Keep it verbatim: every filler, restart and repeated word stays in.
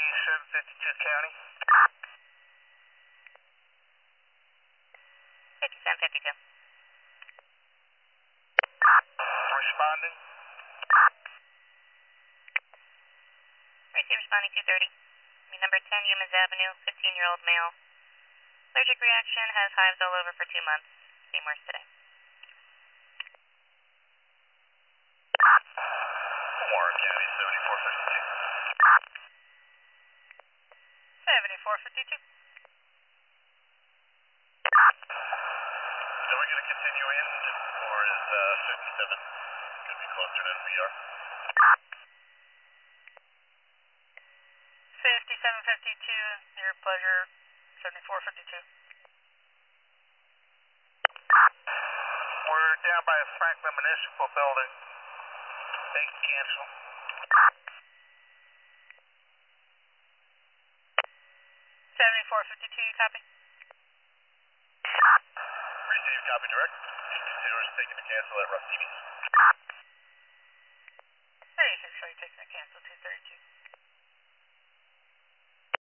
seven fifty-two County. fifty-seven fifty-two. Responding. Receive responding two thirty. Number ten, Humans Avenue, fifteen-year-old male. Allergic reaction, has hives all over for two months. Same worse today. Warren County, seventy-four fifty-two. seventy-four fifty-two. So we're going to continue in, or is uh, fifty-seven going to be closer than we are? fifty-seven fifty-two, your pleasure, seventy-four fifty-two. We're down by a Franklin Municipal Building. They can cancel. seventy-four fifty-two, you copy? Receive, copy direct. Consider us taking the cancel at Rough T Vs.